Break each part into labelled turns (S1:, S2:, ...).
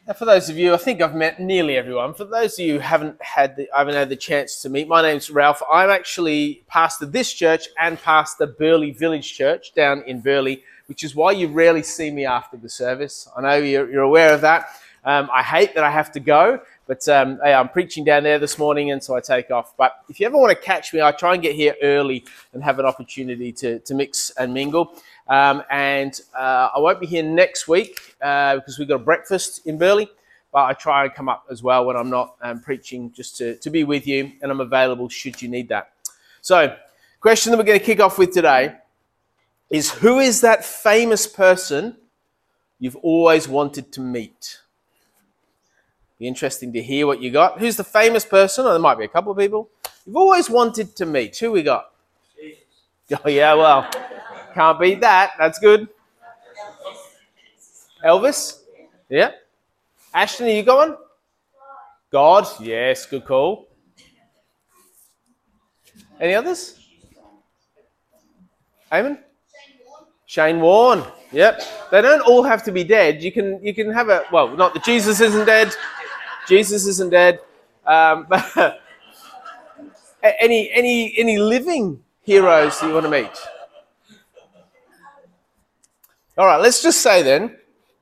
S1: Now, for those of you, I think I've met nearly everyone. For those of you who haven't had the chance to meet, my name's Ralph. I'm actually pastor this church and pastor Burleigh Village Church down in Burleigh, which is why you rarely see me after the service. I know you're aware of that. I hate that I have to go, but I'm preaching down there this morning, and so I take off. But if you ever want to catch me, I try and get here early and have an opportunity to mix and mingle. I won't be here next week because we've got a breakfast in Burleigh, but I try and come up as well when I'm not preaching, just to be with you, and I'm available should you need that. So, question that we're going to kick off with today is, who is that famous person you've always wanted to meet? Be interesting to hear what you got. Who's the famous person? Or there might be a couple of people you've always wanted to meet. Who we got? Jesus. Oh yeah, well, can't beat that. That's good. Elvis? Yeah. Ashton, are you going? God? Yes, good call. Any others? Eamon? Shane Warne. Yep. They don't all have to be dead. You can have a, well, not that Jesus isn't dead. Jesus isn't dead. But any living heroes that you want to meet? All right, let's just say then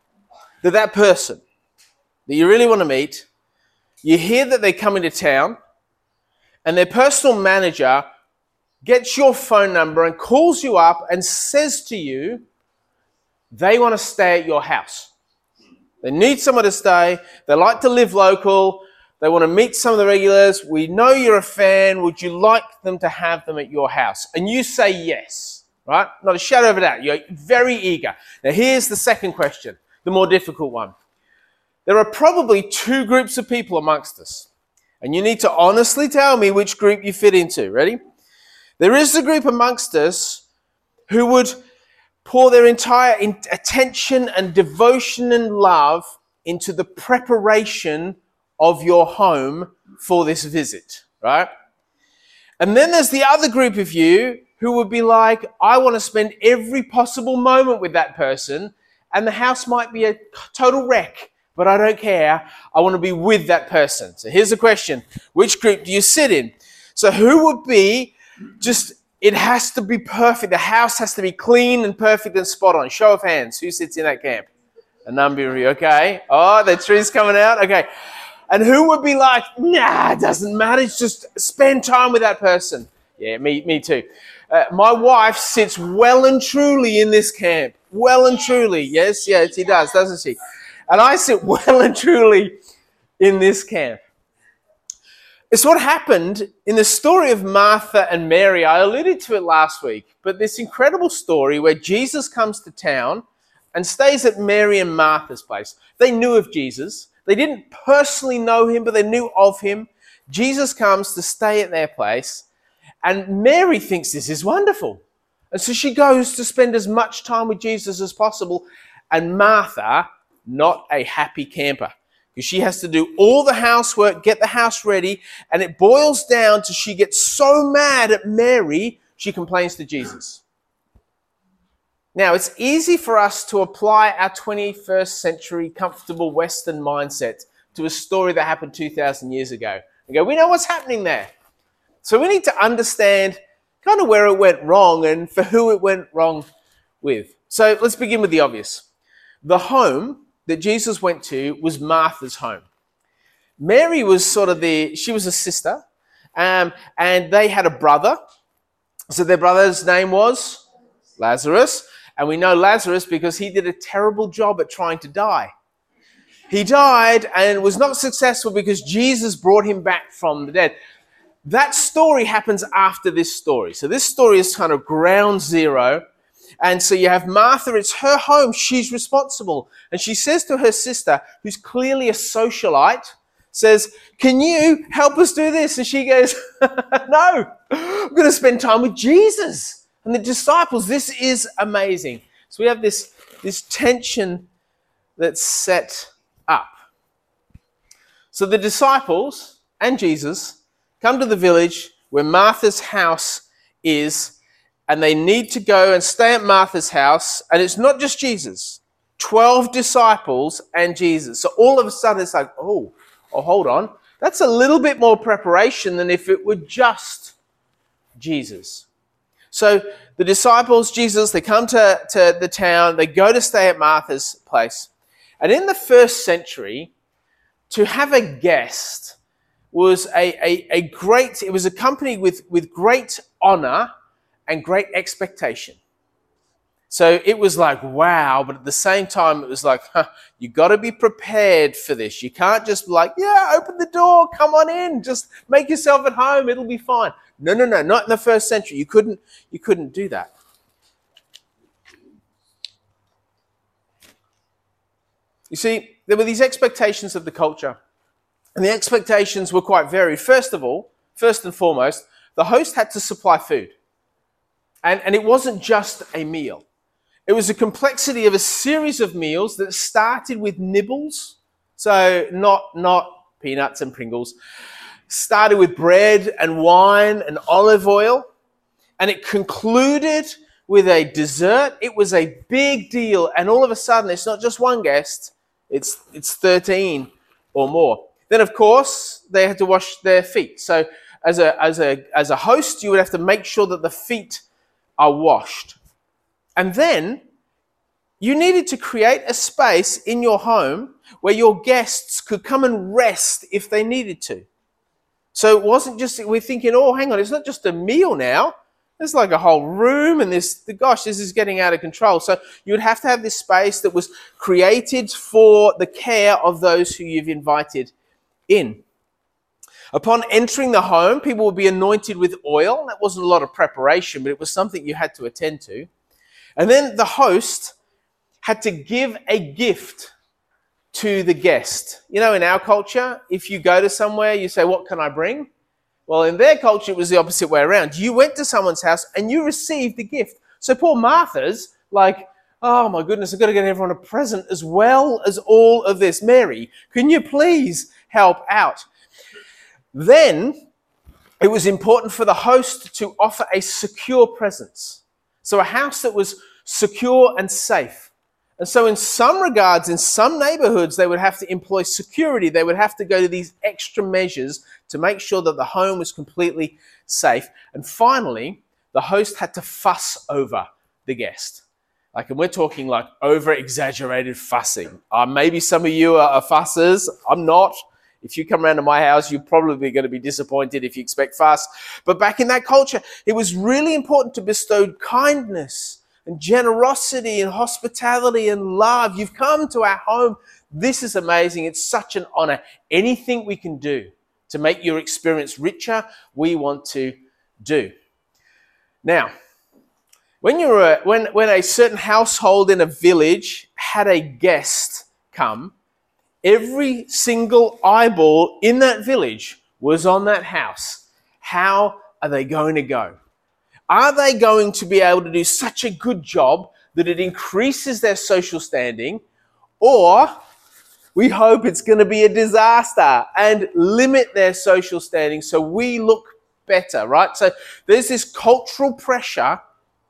S1: that person that you really want to meet, you hear that they're coming to town, and their personal manager gets your phone number and calls you up and says to you, they want to stay at your house. They need somewhere to stay. They like to live local. They want to meet some of the regulars. We know you're a fan. Would you like them to have them at your house? And you say yes, right? Not a shadow of a doubt. You're very eager. Now, here's the second question, the more difficult one. There are probably two groups of people amongst us, and you need to honestly tell me which group you fit into. Ready? There is a group amongst us who would pour their entire attention and devotion and love into the preparation of your home for this visit, right? And then there's the other group of you who would be like, I want to spend every possible moment with that person, and the house might be a total wreck, but I don't care. I want to be with that person. So here's the question. Which group do you sit in? So who would be just, it has to be perfect. The house has to be clean and perfect and spot on. Show of hands. Who sits in that camp? A number of you. Okay. Oh, the tree's coming out. Okay. And who would be like, nah, it doesn't matter. It's just spend time with that person. Yeah, me too. My wife sits well and truly in this camp. Well and truly. Yes, she does, doesn't she? And I sit well and truly in this camp. It's what happened in the story of Martha and Mary. I alluded to it last week, but this incredible story where Jesus comes to town and stays at Mary and Martha's place. They knew of Jesus. They didn't personally know him, but they knew of him. Jesus comes to stay at their place, and Mary thinks this is wonderful. And so she goes to spend as much time with Jesus as possible, and Martha, not a happy camper, because she has to do all the housework, get the house ready, and it boils down to she gets so mad at Mary, she complains to Jesus. Now, it's easy for us to apply our 21st century comfortable Western mindset to a story that happened 2,000 years ago. And go, we know what's happening there. So we need to understand kind of where it went wrong and for who it went wrong with. So let's begin with the obvious. The home that Jesus went to was Martha's home. Mary was she was a sister, and they had a brother. So their brother's name was Lazarus, and we know Lazarus because he did a terrible job at trying to die. He died and was not successful because Jesus brought him back from the dead. That story happens after this story. So this story is kind of ground zero. And so you have Martha, it's her home, she's responsible. And she says to her sister, who's clearly a socialite, says, can you help us do this? And she goes, no, I'm going to spend time with Jesus and the disciples. This is amazing. So we have this tension that's set up. So the disciples and Jesus come to the village where Martha's house is, and they need to go and stay at Martha's house. And it's not just Jesus. 12 disciples and Jesus. So all of a sudden it's like, oh, hold on. That's a little bit more preparation than if it were just Jesus. So the disciples, Jesus, they come to the town. They go to stay at Martha's place. And in the first century, to have a guest was it was accompanied with great honor and great expectation. So it was like, wow, but at the same time, it was like, you got to be prepared for this. You can't just be like, yeah, open the door, come on in, just make yourself at home, it'll be fine. No, not in the first century. You couldn't do that. You see, there were these expectations of the culture, and the expectations were quite varied. First and foremost, the host had to supply food. And it wasn't just a meal. It was a complexity of a series of meals that started with nibbles, so not peanuts and Pringles, started with bread and wine and olive oil, and it concluded with a dessert. It was a big deal, and all of a sudden, it's not just one guest, it's 13 or more. Then, of course, they had to wash their feet. So as a host, you would have to make sure that the feet are washed. And then you needed to create a space in your home where your guests could come and rest if they needed to. So it wasn't just, we're thinking, oh, hang on, it's not just a meal now. There's like a whole room and this is getting out of control. So you would have to have this space that was created for the care of those who you've invited in. Upon entering the home, people would be anointed with oil. That wasn't a lot of preparation, but it was something you had to attend to. And then the host had to give a gift to the guest. You know, in our culture, if you go to somewhere, you say, what can I bring? Well, in their culture, it was the opposite way around. You went to someone's house and you received a gift. So poor Martha's like, oh my goodness, I've got to get everyone a present as well as all of this. Mary, can you please help out? Then it was important for the host to offer a secure presence. So a house that was secure and safe. And so in some regards, in some neighborhoods, they would have to employ security. They would have to go to these extra measures to make sure that the home was completely safe. And finally, the host had to fuss over the guest. And we're talking like over-exaggerated fussing. Maybe some of you are fussers. I'm not. If you come around to my house, you're probably going to be disappointed if you expect fuss. But back in that culture, it was really important to bestow kindness and generosity and hospitality and love. You've come to our home. This is amazing. It's such an honor. Anything we can do to make your experience richer, we want to do. Now, when a certain household in a village had a guest come, every single eyeball in that village was on that house. How are they going to go? Are they going to be able to do such a good job that it increases their social standing? Or we hope it's going to be a disaster and limit their social standing so we look better, right? So there's this cultural pressure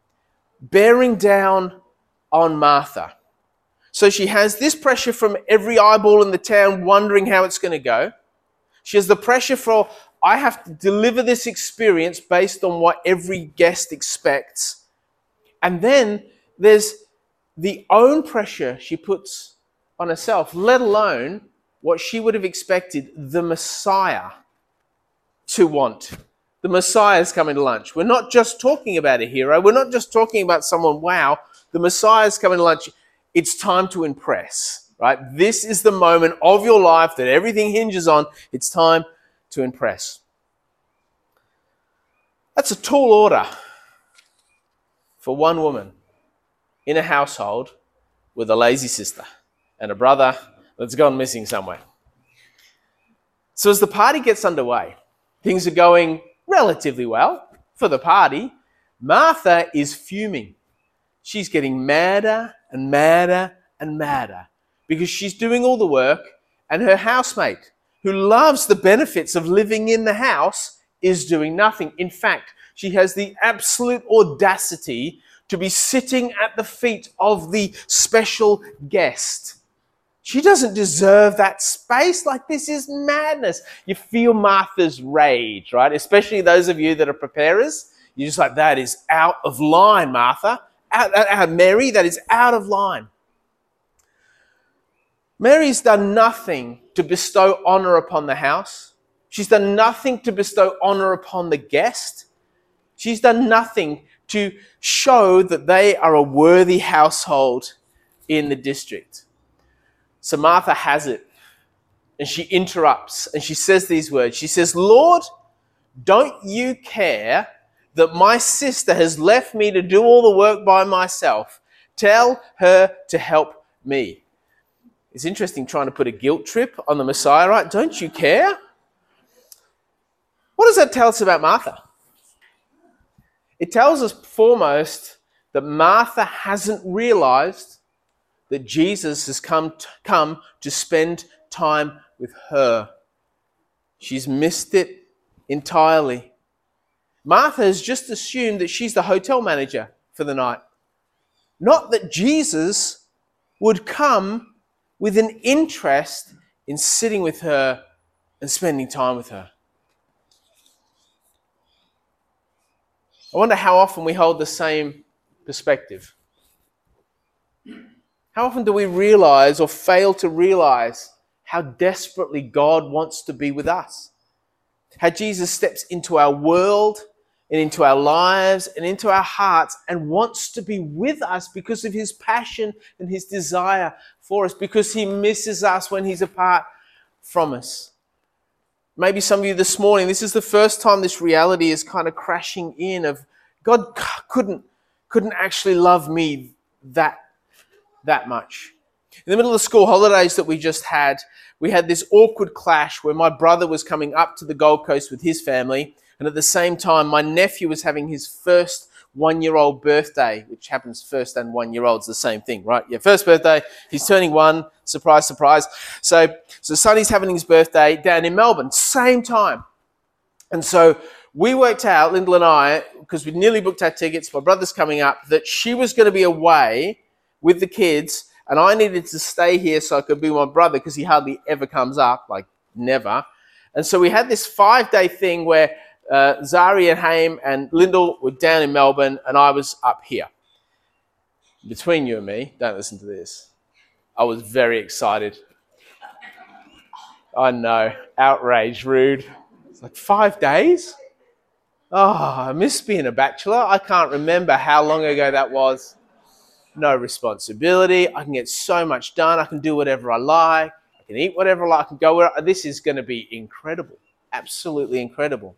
S1: bearing down on Martha. So she has this pressure from every eyeball in the town wondering how it's going to go. She has the pressure for, I have to deliver this experience based on what every guest expects. And then there's the own pressure she puts on herself, let alone what she would have expected the Messiah to want. The Messiah is coming to lunch. We're not just talking about a hero. We're not just talking about someone, wow, the Messiah is coming to lunch. It's time to impress, right? This is the moment of your life that everything hinges on. It's time to impress. That's a tall order for one woman in a household with a lazy sister and a brother that's gone missing somewhere. So as the party gets underway, things are going relatively well for the party. Martha is fuming. She's getting madder and madder and madder because she's doing all the work and her housemate, who loves the benefits of living in the house, is doing nothing. In fact, she has the absolute audacity to be sitting at the feet of the special guest. She doesn't deserve that space. Like, this is madness. You feel Martha's rage, right? Especially those of you that are preparers. You're just like, that is out of line, Martha. Mary, that is out of line. Mary's done nothing to bestow honor upon the house. She's done nothing to bestow honor upon the guest. She's done nothing to show that they are a worthy household in the district. So Martha has it, and she interrupts, and she says these words. She says, Lord, don't you care that my sister has left me to do all the work by myself? Tell her to help me. It's interesting trying to put a guilt trip on the Messiah, right? Don't you care? What does that tell us about Martha? It tells us foremost that Martha hasn't realized that Jesus has come to spend time with her. She's missed it entirely. Martha has just assumed that she's the hotel manager for the night. Not that Jesus would come with an interest in sitting with her and spending time with her. I wonder how often we hold the same perspective. How often do we realize or fail to realize how desperately God wants to be with us? How Jesus steps into our world and into our lives and into our hearts and wants to be with us because of his passion and his desire for us, because he misses us when he's apart from us. Maybe some of you this morning, this is the first time this reality is kind of crashing in of God couldn't actually love me that much. In the middle of the school holidays that we just had, we had this awkward clash where my brother was coming up to the Gold Coast with his family, and at the same time, my nephew was having his first 1-year-old birthday, which happens first and 1-year-old's the same thing, right? Yeah, first birthday, he's turning 1, surprise, surprise. So Sonny's having his birthday down in Melbourne, same time. And so we worked out, Lyndall and I, because we'd nearly booked our tickets, my brother's coming up, that she was going to be away with the kids, and I needed to stay here so I could be with my brother because he hardly ever comes up, like never. And so we had this 5-day thing where Zari and Haim and Lyndall were down in Melbourne and I was up here. Between you and me, don't listen to this, I was very excited. I know, outraged, rude. It's like 5 days? Oh, I miss being a bachelor. I can't remember how long ago that was. No responsibility. I can get so much done. I can do whatever I like. I can eat whatever I like. I can go where. This is going to be incredible. Absolutely incredible.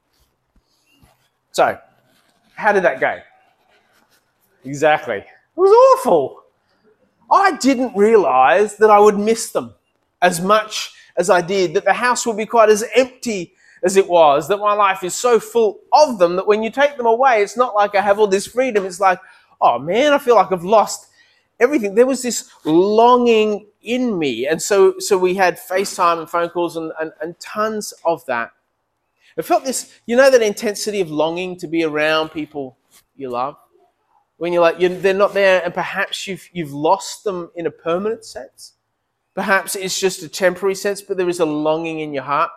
S1: So, how did that go? Exactly. It was awful. I didn't realize that I would miss them as much as I did, that the house would be quite as empty as it was, that my life is so full of them that when you take them away, it's not like I have all this freedom. It's like, oh man, I feel like I've lost everything. There was this longing in me. And so we had FaceTime and phone calls and tons of that. I felt this, you know, that intensity of longing to be around people you love? When you're like, they're not there and perhaps you've lost them in a permanent sense. Perhaps it's just a temporary sense, but there is a longing in your heart.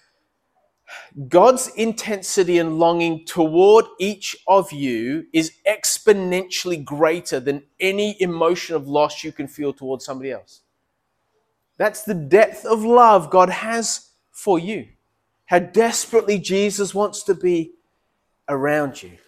S1: God's intensity and longing toward each of you is exponentially greater than any emotion of loss you can feel towards somebody else. That's the depth of love God has for you. How desperately Jesus wants to be around you.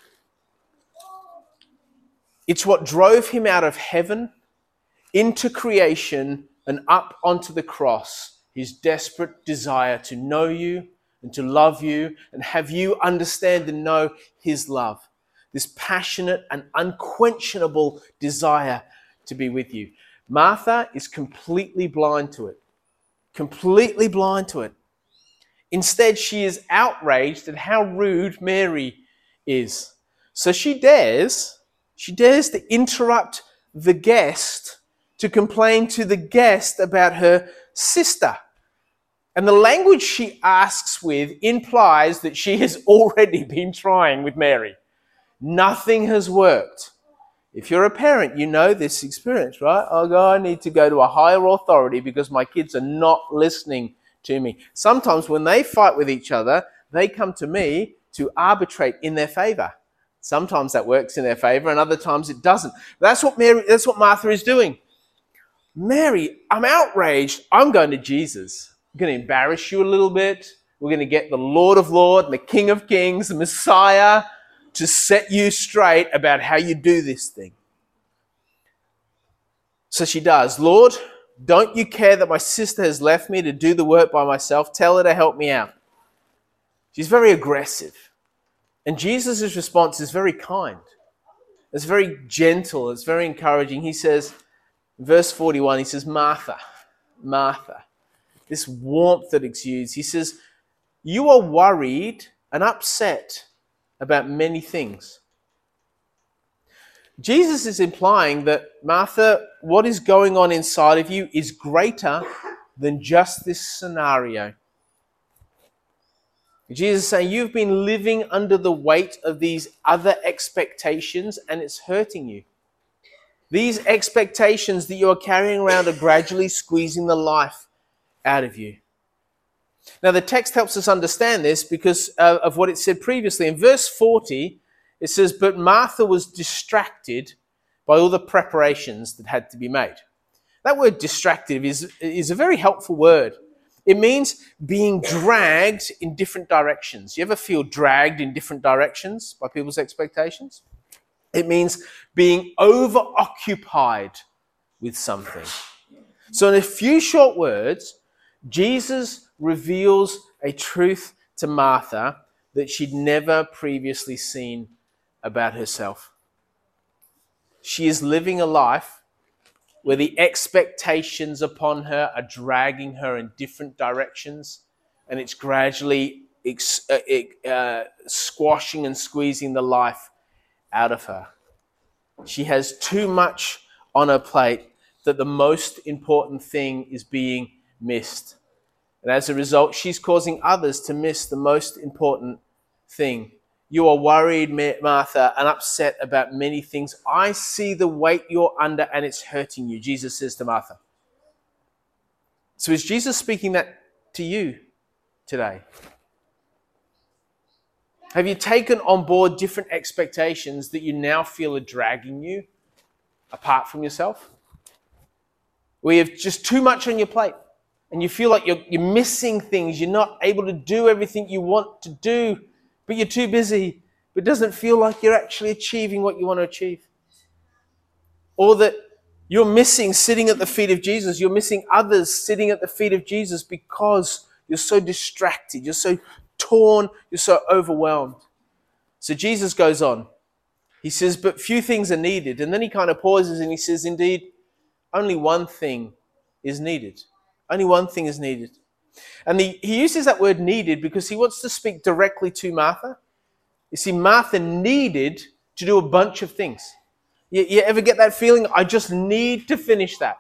S1: It's what drove him out of heaven into creation and up onto the cross. His desperate desire to know you and to love you and have you understand and know his love. This passionate and unquenchable desire to be with you. Martha is completely blind to it. Completely blind to it. Instead, she is outraged at how rude Mary is. So she dares to interrupt the guest to complain to the guest about her sister. And the language she asks with implies that she has already been trying with Mary. Nothing has worked. If you're a parent, you know this experience, right? I need to go to a higher authority because my kids are not listening to me. Sometimes when they fight with each other, they come to me to arbitrate in their favor. Sometimes that works in their favor and other times it doesn't. That's what Martha is doing. Mary, I'm outraged. I'm going to Jesus. I'm going to embarrass you a little bit. We're going to get the Lord of Lords, the King of Kings, the Messiah to set you straight about how you do this thing. So she does. Lord, don't you care that my sister has left me to do the work by myself? Tell her to help me out. She's very aggressive. And Jesus' response is very kind. It's very gentle. It's very encouraging. He says, verse 41, he says, Martha, Martha. This warmth that exudes. He says, you are worried and upset about many things. Jesus is implying that, Martha, what is going on inside of you is greater than just this scenario. Jesus is saying you've been living under the weight of these other expectations and it's hurting you. These expectations that you are carrying around are gradually squeezing the life out of you. Now, the text helps us understand this because of what it said previously. In verse 40, it says, but Martha was distracted by all the preparations that had to be made. That word distracted is a very helpful word. It means being dragged in different directions. You ever feel dragged in different directions by people's expectations? It means being over-occupied with something. So in a few short words, Jesus reveals a truth to Martha that she'd never previously seen about herself. She is living a life where the expectations upon her are dragging her in different directions, and it's gradually squashing and squeezing the life out of her. She has too much on her plate that the most important thing is being missed. And as a result, she's causing others to miss the most important thing. You are worried, Martha, and upset about many things. I see the weight you're under and it's hurting you, Jesus says to Martha. So is Jesus speaking that to you today? Have you taken on board different expectations that you now feel are dragging you apart from yourself? Where you have just too much on your plate and you feel like you're missing things, you're not able to do everything you want to do, but you're too busy, but it doesn't feel like you're actually achieving what you want to achieve. Or that you're missing sitting at the feet of Jesus, you're missing others sitting at the feet of Jesus because you're so distracted, you're so torn, you're so overwhelmed. So Jesus goes on. He says, but few things are needed. And then he kind of pauses and he says, indeed, only one thing is needed. Only one thing is needed. And he uses that word needed because he wants to speak directly to Martha. You see, Martha needed to do a bunch of things. You ever get that feeling? I just need to finish that.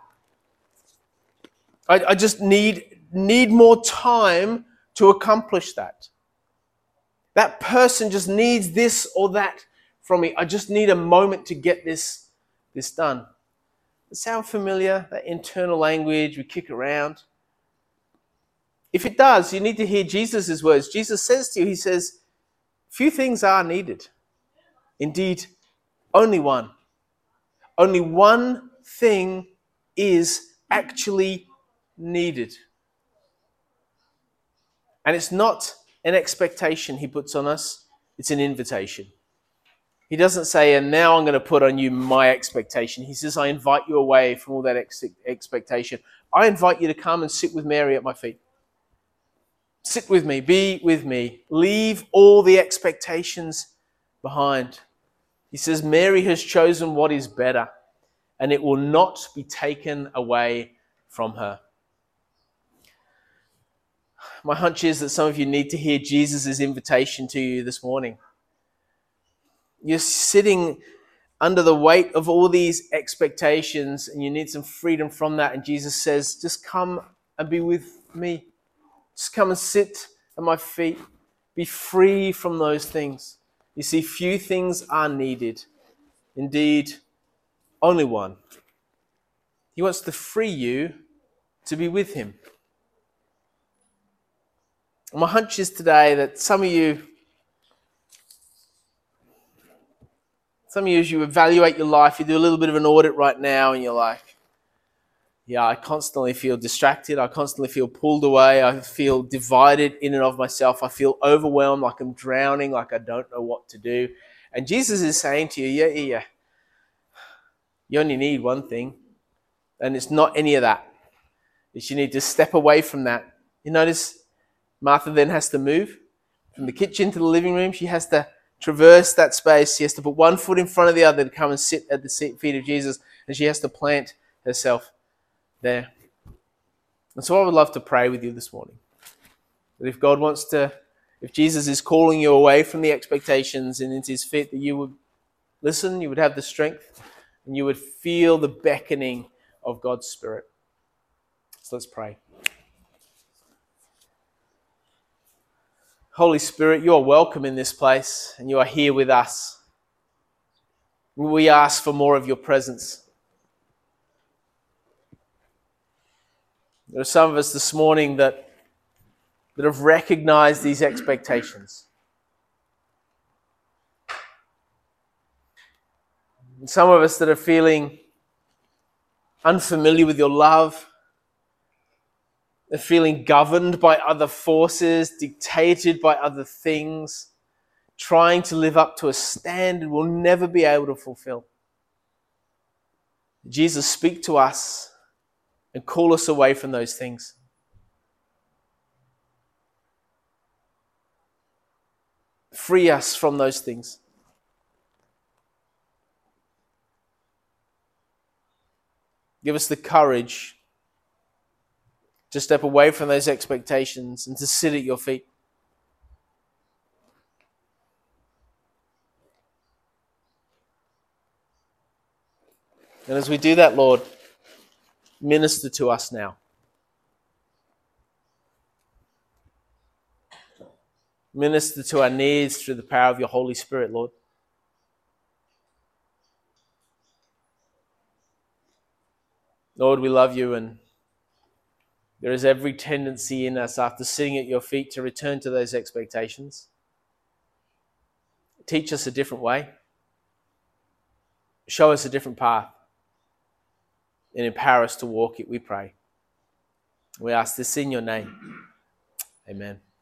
S1: I just need more time to accomplish that. That person just needs this or that from me. I just need a moment to get this done. Does it sound familiar? That internal language we kick around? If it does, you need to hear Jesus' words. Jesus says to you, he says, few things are needed. Indeed, only one. Only one thing is actually needed. And it's not an expectation he puts on us, it's an invitation. He doesn't say, and now I'm going to put on you my expectation. He says, I invite you away from all that expectation. I invite you to come and sit with Mary at my feet. Sit with me, be with me. Leave all the expectations behind. He says, Mary has chosen what is better, and it will not be taken away from her. My hunch is that some of you need to hear Jesus' invitation to you this morning. You're sitting under the weight of all these expectations and you need some freedom from that. And Jesus says, just come and be with me. Just come and sit at my feet. Be free from those things. You see, few things are needed. Indeed, only one. He wants to free you to be with him. My hunch is today that some of you, as you evaluate your life, you do a little bit of an audit right now and you're like, yeah, I constantly feel distracted. I constantly feel pulled away. I feel divided in and of myself. I feel overwhelmed, like I'm drowning, like I don't know what to do. And Jesus is saying to you, yeah. You only need one thing, and it's not any of that. It's you need to step away from that. You notice Martha then has to move from the kitchen to the living room. She has to traverse that space. She has to put one foot in front of the other to come and sit at the feet of Jesus, and she has to plant herself there. And so I would love to pray with you this morning. That if Jesus is calling you away from the expectations and into his feet, that you would listen, you would have the strength, and you would feel the beckoning of God's Spirit. So let's pray. Holy Spirit, you are welcome in this place, and you are here with us. We ask for more of your presence. There are some of us this morning that have recognized these expectations. And some of us that are feeling unfamiliar with your love. They're feeling governed by other forces, dictated by other things, trying to live up to a standard we'll never be able to fulfill. Jesus, speak to us and call us away from those things. Free us from those things. Give us the courage to step away from those expectations and to sit at your feet. And as we do that, Lord, minister to us now. Minister to our needs through the power of your Holy Spirit, Lord. Lord, we love you, and there is every tendency in us after sitting at your feet to return to those expectations. Teach us a different way. Show us a different path. And empower us to walk it, we pray. We ask this in your name. Amen.